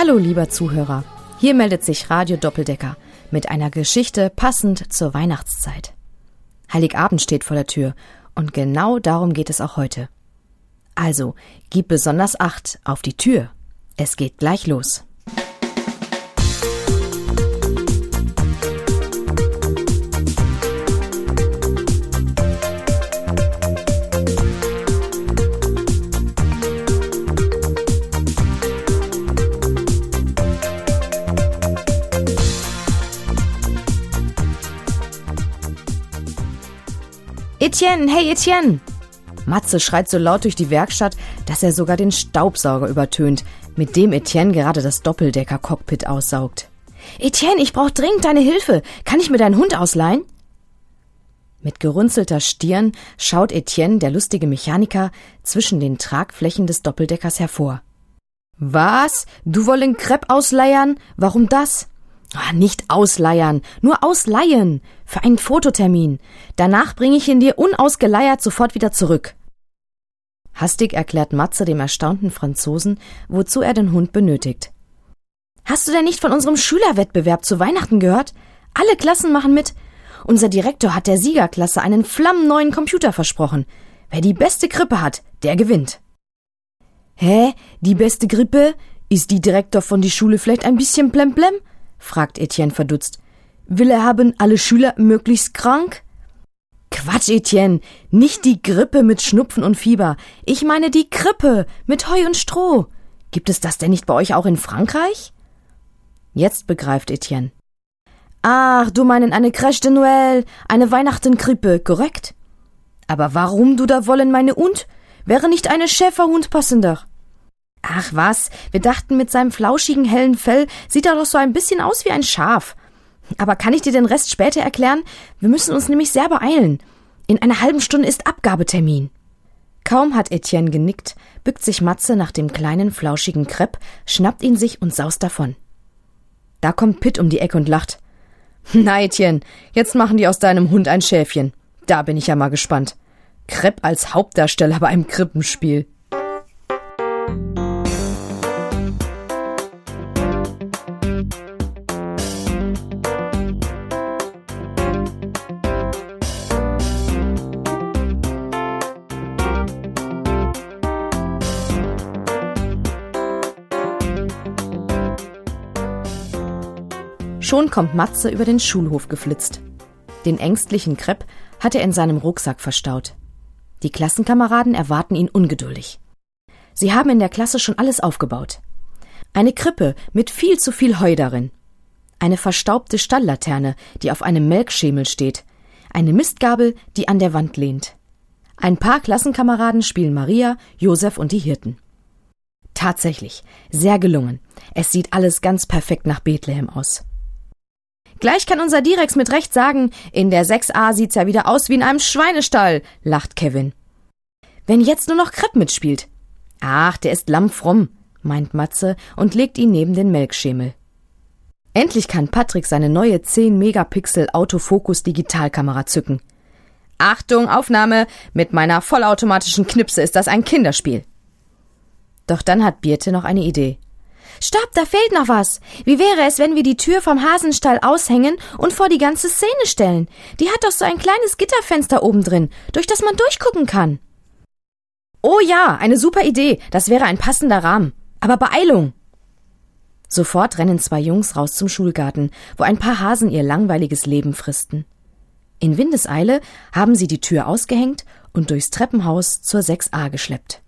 Hallo lieber Zuhörer, hier meldet sich Radio Doppeldecker mit einer Geschichte passend zur Weihnachtszeit. Heiligabend steht vor der Tür und genau darum geht es auch heute. Also, gib besonders Acht auf die Tür. Es geht gleich los. Etienne, hey Etienne! Matze schreit so laut durch die Werkstatt, dass er sogar den Staubsauger übertönt, mit dem Etienne gerade das Doppeldecker-Cockpit aussaugt. Etienne, ich brauche dringend deine Hilfe. Kann ich mir deinen Hund ausleihen? Mit gerunzelter Stirn schaut Etienne, der lustige Mechaniker, zwischen den Tragflächen des Doppeldeckers hervor. Was? Du wollen Crepe ausleiern? Warum das? Nicht ausleiern, nur ausleihen. Für einen Fototermin. Danach bringe ich ihn dir unausgeleiert sofort wieder zurück. Hastig erklärt Matze dem erstaunten Franzosen, wozu er den Hund benötigt. Hast du denn nicht von unserem Schülerwettbewerb zu Weihnachten gehört? Alle Klassen machen mit. Unser Direktor hat der Siegerklasse einen flammenneuen Computer versprochen. Wer die beste Krippe hat, der gewinnt. Hä? Die beste Krippe? Ist die Direktor von die Schule vielleicht ein bisschen blemblem? Fragt Etienne verdutzt. Will er haben alle Schüler möglichst krank? Quatsch, Etienne, nicht die Grippe mit Schnupfen und Fieber. Ich meine die Krippe mit Heu und Stroh. Gibt es das denn nicht bei euch auch in Frankreich? Jetzt begreift Etienne. Ach, du meinen eine Crèche de Noël, eine Weihnachtskrippe, korrekt? Aber warum du da wollen meine Hund? Wäre nicht eine Schäferhund passender? Ach was, wir dachten, mit seinem flauschigen, hellen Fell sieht er doch so ein bisschen aus wie ein Schaf. Aber kann ich dir den Rest später erklären? Wir müssen uns nämlich sehr beeilen. In einer halben Stunde ist Abgabetermin. Kaum hat Etienne genickt, bückt sich Matze nach dem kleinen, flauschigen Crepe, schnappt ihn sich und saust davon. Da kommt Pitt um die Ecke und lacht. Na, Etienne, jetzt machen die aus deinem Hund ein Schäfchen. Da bin ich ja mal gespannt. Crepe als Hauptdarsteller bei einem Krippenspiel. Schon kommt Matze über den Schulhof geflitzt. Den ängstlichen Crepe hat er in seinem Rucksack verstaut. Die Klassenkameraden erwarten ihn ungeduldig. Sie haben in der Klasse schon alles aufgebaut. Eine Krippe mit viel zu viel Heu darin. Eine verstaubte Stalllaterne, die auf einem Melkschemel steht. Eine Mistgabel, die an der Wand lehnt. Ein paar Klassenkameraden spielen Maria, Josef und die Hirten. Tatsächlich, sehr gelungen. Es sieht alles ganz perfekt nach Bethlehem aus. Gleich kann unser Direx mit Recht sagen, in der 6a sieht's ja wieder aus wie in einem Schweinestall, lacht Kevin. Wenn jetzt nur noch Crepe mitspielt. Ach, der ist lammfromm, meint Matze und legt ihn neben den Melkschemel. Endlich kann Patrick seine neue 10-Megapixel Autofokus-Digitalkamera zücken. Achtung, Aufnahme! Mit meiner vollautomatischen Knipse ist das ein Kinderspiel. Doch dann hat Birte noch eine Idee. Stopp, da fehlt noch was. Wie wäre es, wenn wir die Tür vom Hasenstall aushängen und vor die ganze Szene stellen? Die hat doch so ein kleines Gitterfenster oben drin, durch das man durchgucken kann. Oh ja, eine super Idee. Das wäre ein passender Rahmen. Aber Beeilung! Sofort rennen zwei Jungs raus zum Schulgarten, wo ein paar Hasen ihr langweiliges Leben fristen. In Windeseile haben sie die Tür ausgehängt und durchs Treppenhaus zur 6a geschleppt.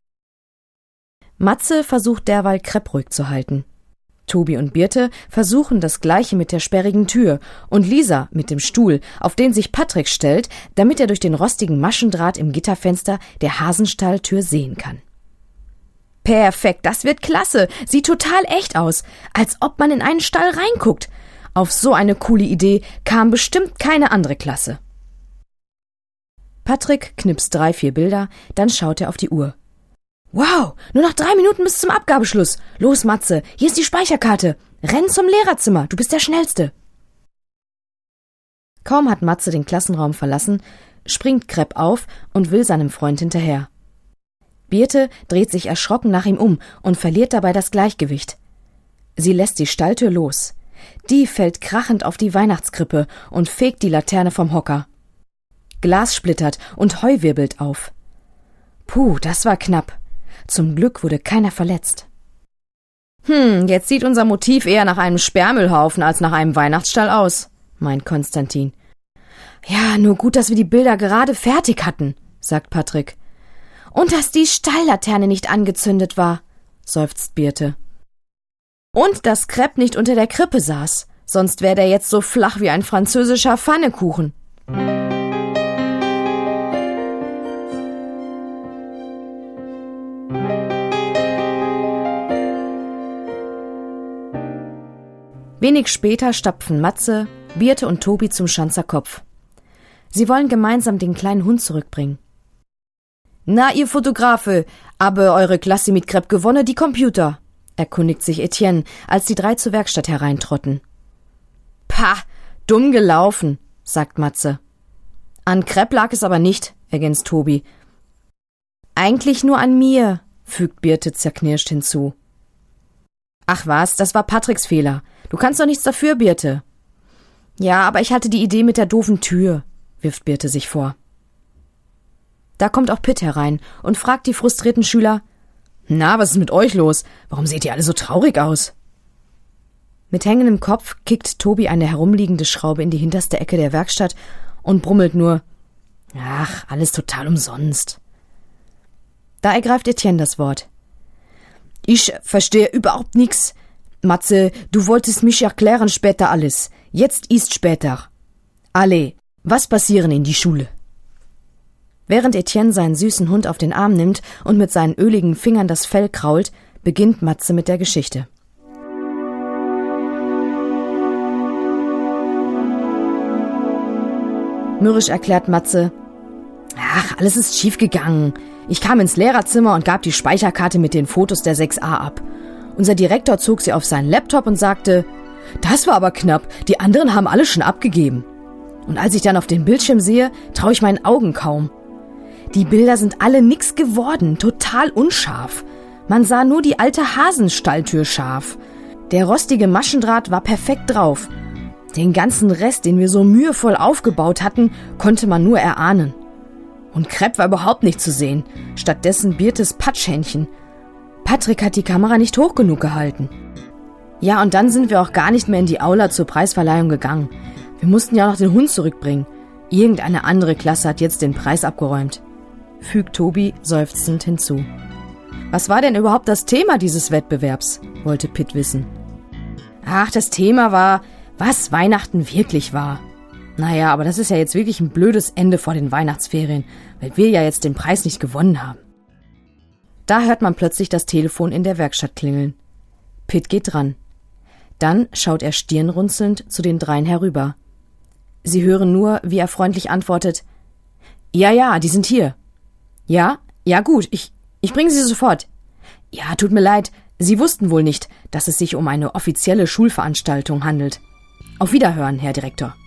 Matze versucht derweil Crepe ruhig zu halten. Tobi und Birte versuchen das Gleiche mit der sperrigen Tür und Lisa mit dem Stuhl, auf den sich Patrick stellt, damit er durch den rostigen Maschendraht im Gitterfenster der Hasenstalltür sehen kann. Perfekt, das wird klasse, sieht total echt aus, als ob man in einen Stall reinguckt. Auf so eine coole Idee kam bestimmt keine andere Klasse. Patrick knipst 3-4 Bilder, dann schaut er auf die Uhr. Wow, nur noch 3 Minuten bis zum Abgabeschluss. Los, Matze, hier ist die Speicherkarte. Renn zum Lehrerzimmer, du bist der Schnellste. Kaum hat Matze den Klassenraum verlassen, springt Crepe auf und will seinem Freund hinterher. Birte dreht sich erschrocken nach ihm um und verliert dabei das Gleichgewicht. Sie lässt die Stalltür los. Die fällt krachend auf die Weihnachtskrippe und fegt die Laterne vom Hocker. Glas splittert und Heu wirbelt auf. Puh, das war knapp. Zum Glück wurde keiner verletzt. Jetzt sieht unser Motiv eher nach einem Sperrmüllhaufen als nach einem Weihnachtsstall aus, meint Konstantin. Ja, nur gut, dass wir die Bilder gerade fertig hatten, sagt Patrick. Und dass die Stalllaterne nicht angezündet war, seufzt Birte. Und dass Krepp nicht unter der Krippe saß, sonst wäre der jetzt so flach wie ein französischer Pfannekuchen. Wenig später stapfen Matze, Birte und Tobi zum Schanzer Kopf. Sie wollen gemeinsam den kleinen Hund zurückbringen. »Na, ihr Fotografe, aber eure Klasse mit Krepp gewonnen, die Computer«, erkundigt sich Etienne, als die 3 zur Werkstatt hereintrotten. »Pah, dumm gelaufen«, sagt Matze. »An Krepp lag es aber nicht«, ergänzt Tobi. »Eigentlich nur an mir«, fügt Birte zerknirscht hinzu. »Ach was, das war Patricks Fehler. Du kannst doch nichts dafür, Birte.« »Ja, aber ich hatte die Idee mit der doofen Tür«, wirft Birte sich vor. Da kommt auch Pitt herein und fragt die frustrierten Schüler, »Na, was ist mit euch los? Warum seht ihr alle so traurig aus?« Mit hängendem Kopf kickt Tobi eine herumliegende Schraube in die hinterste Ecke der Werkstatt und brummelt nur, »Ach, alles total umsonst.« Da ergreift Etienne das Wort. »Ich verstehe überhaupt nix. Matze, du wolltest mich erklären später alles. Jetzt ist später. Alle, was passieren in die Schule?« Während Etienne seinen süßen Hund auf den Arm nimmt und mit seinen öligen Fingern das Fell krault, beginnt Matze mit der Geschichte. Mürrisch erklärt Matze, »Ach, alles ist schiefgegangen. Ich kam ins Lehrerzimmer und gab die Speicherkarte mit den Fotos der 6a ab. Unser Direktor zog sie auf seinen Laptop und sagte, »Das war aber knapp, die anderen haben alle schon abgegeben.« Und als ich dann auf den Bildschirm sehe, traue ich meinen Augen kaum. Die Bilder sind alle nix geworden, total unscharf. Man sah nur die alte Hasenstalltür scharf. Der rostige Maschendraht war perfekt drauf. Den ganzen Rest, den wir so mühevoll aufgebaut hatten, konnte man nur erahnen. Und Krepp war überhaupt nicht zu sehen, stattdessen Birtes Patschhändchen. Patrick hat die Kamera nicht hoch genug gehalten. Ja, und dann sind wir auch gar nicht mehr in die Aula zur Preisverleihung gegangen. Wir mussten ja noch den Hund zurückbringen. Irgendeine andere Klasse hat jetzt den Preis abgeräumt, fügt Tobi seufzend hinzu. Was war denn überhaupt das Thema dieses Wettbewerbs, wollte Pitt wissen. Ach, das Thema war, was Weihnachten wirklich war. Naja, aber das ist ja jetzt wirklich ein blödes Ende vor den Weihnachtsferien, weil wir ja jetzt den Preis nicht gewonnen haben. Da hört man plötzlich das Telefon in der Werkstatt klingeln. Pitt geht dran. Dann schaut er stirnrunzelnd zu den 3 herüber. Sie hören nur, wie er freundlich antwortet, »Ja, die sind hier.« »Ja, gut, ich bringe sie sofort.« »Ja, tut mir leid, Sie wussten wohl nicht, dass es sich um eine offizielle Schulveranstaltung handelt. Auf Wiederhören, Herr Direktor.«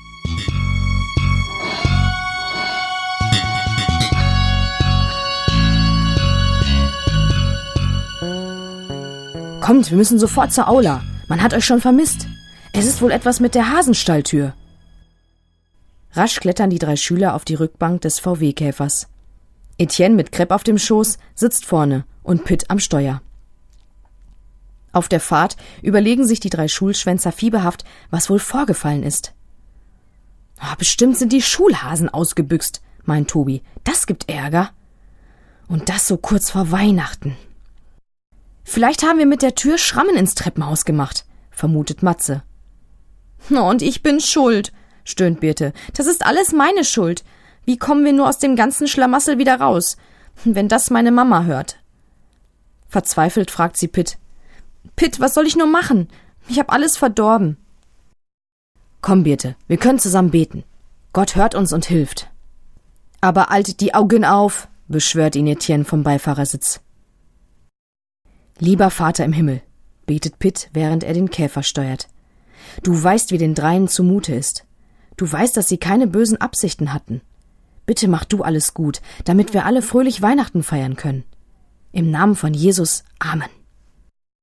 »Kommt, wir müssen sofort zur Aula. Man hat euch schon vermisst. Es ist wohl etwas mit der Hasenstalltür.« Rasch klettern die 3 Schüler auf die Rückbank des VW-Käfers. Etienne mit Krepp auf dem Schoß sitzt vorne und Pitt am Steuer. Auf der Fahrt überlegen sich die 3 Schulschwänzer fieberhaft, was wohl vorgefallen ist. Bestimmt sind die Schulhasen ausgebüxt, meint Tobi. Das gibt Ärger. Und das so kurz vor Weihnachten. Vielleicht haben wir mit der Tür Schrammen ins Treppenhaus gemacht, vermutet Matze. Und ich bin schuld, stöhnt Birte. Das ist alles meine Schuld. Wie kommen wir nur aus dem ganzen Schlamassel wieder raus? Wenn das meine Mama hört. Verzweifelt fragt sie Pitt. Pitt, was soll ich nur machen? Ich hab alles verdorben. Komm, Birte, wir können zusammen beten. Gott hört uns und hilft. Aber haltet die Augen auf, beschwört ihn Etienne vom Beifahrersitz. Lieber Vater im Himmel, betet Pitt, während er den Käfer steuert. Du weißt, wie den 3 zumute ist. Du weißt, dass sie keine bösen Absichten hatten. Bitte mach du alles gut, damit wir alle fröhlich Weihnachten feiern können. Im Namen von Jesus, Amen.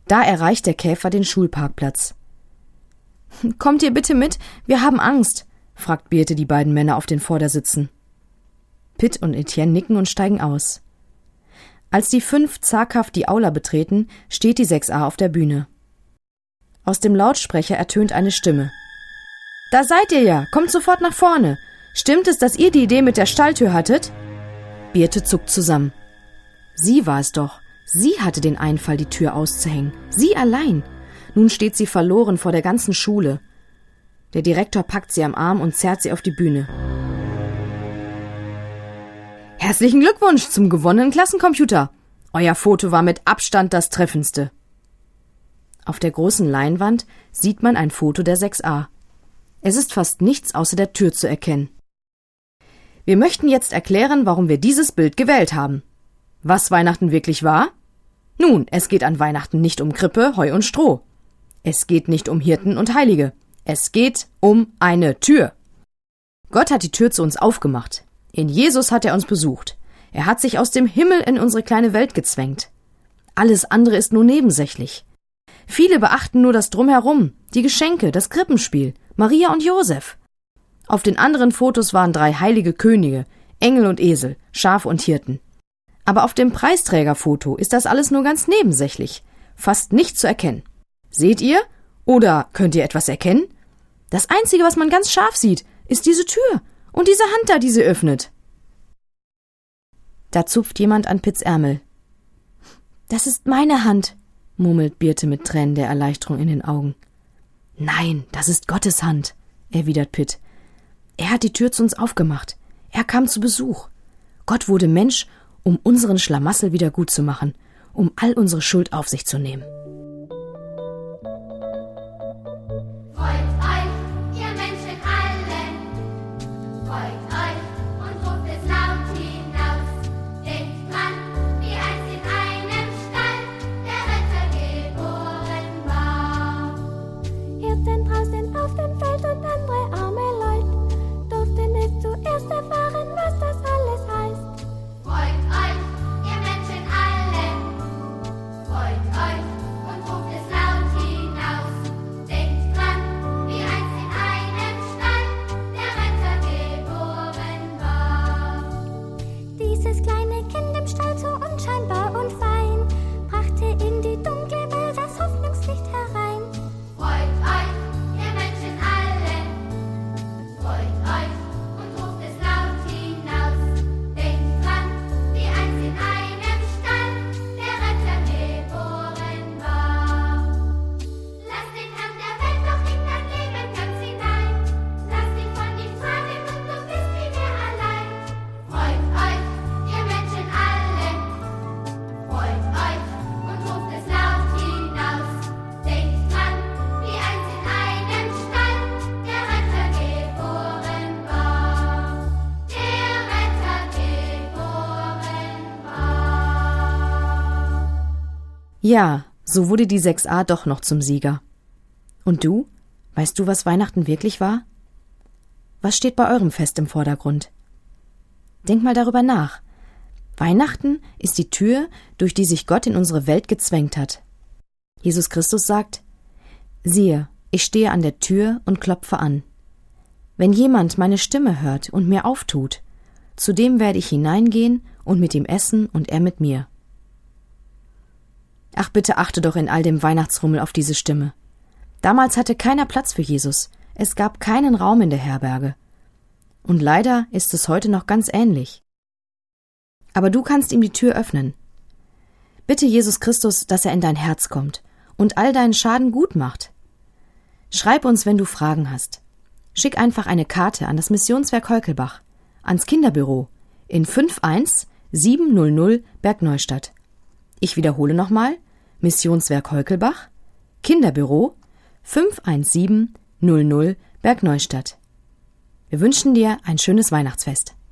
Da erreicht der Käfer den Schulparkplatz. »Kommt ihr bitte mit? Wir haben Angst«, fragt Birte die beiden Männer auf den Vordersitzen. Pitt und Etienne nicken und steigen aus. Als die 5 zaghaft die Aula betreten, steht die 6a auf der Bühne. Aus dem Lautsprecher ertönt eine Stimme. »Da seid ihr ja! Kommt sofort nach vorne! Stimmt es, dass ihr die Idee mit der Stalltür hattet?« Birte zuckt zusammen. Sie war es doch. Sie hatte den Einfall, die Tür auszuhängen. Sie allein. Nun steht sie verloren vor der ganzen Schule. Der Direktor packt sie am Arm und zerrt sie auf die Bühne. »Herzlichen Glückwunsch zum gewonnenen Klassencomputer! Euer Foto war mit Abstand das treffendste.« Auf der großen Leinwand sieht man ein Foto der 6a. Es ist fast nichts außer der Tür zu erkennen. Wir möchten jetzt erklären, warum wir dieses Bild gewählt haben. Was Weihnachten wirklich war? Nun, es geht an Weihnachten nicht um Krippe, Heu und Stroh. Es geht nicht um Hirten und Heilige. Es geht um eine Tür. Gott hat die Tür zu uns aufgemacht. In Jesus hat er uns besucht. Er hat sich aus dem Himmel in unsere kleine Welt gezwängt. Alles andere ist nur nebensächlich. Viele beachten nur das Drumherum, die Geschenke, das Krippenspiel, Maria und Josef. Auf den anderen Fotos waren 3 heilige Könige, Engel und Esel, Schafe und Hirten. Aber auf dem Preisträgerfoto ist das alles nur ganz nebensächlich, fast nicht zu erkennen. Seht ihr? Oder könnt ihr etwas erkennen? Das Einzige, was man ganz scharf sieht, ist diese Tür und diese Hand da, die sie öffnet. Da zupft jemand an Pitts Ärmel. »Das ist meine Hand«, murmelt Birte mit Tränen der Erleichterung in den Augen. »Nein, das ist Gottes Hand«, erwidert Pitt. »Er hat die Tür zu uns aufgemacht. Er kam zu Besuch. Gott wurde Mensch, um unseren Schlamassel wieder gut zu machen, um all unsere Schuld auf sich zu nehmen.« Ja, so wurde die 6a doch noch zum Sieger. Und du? Weißt du, was Weihnachten wirklich war? Was steht bei eurem Fest im Vordergrund? Denk mal darüber nach. Weihnachten ist die Tür, durch die sich Gott in unsere Welt gezwängt hat. Jesus Christus sagt: »Siehe, ich stehe an der Tür und klopfe an. Wenn jemand meine Stimme hört und mir auftut, zu dem werde ich hineingehen und mit ihm essen und er mit mir.« Ach, bitte achte doch in all dem Weihnachtsrummel auf diese Stimme. Damals hatte keiner Platz für Jesus. Es gab keinen Raum in der Herberge. Und leider ist es heute noch ganz ähnlich. Aber du kannst ihm die Tür öffnen. Bitte Jesus Christus, dass er in dein Herz kommt und all deinen Schaden gut macht. Schreib uns, wenn du Fragen hast. Schick einfach eine Karte an das Missionswerk Heukelbach, ans Kinderbüro in 51700 Bergneustadt. Ich wiederhole nochmal: Missionswerk Heukelbach, Kinderbüro 51700 Bergneustadt. Wir wünschen dir ein schönes Weihnachtsfest.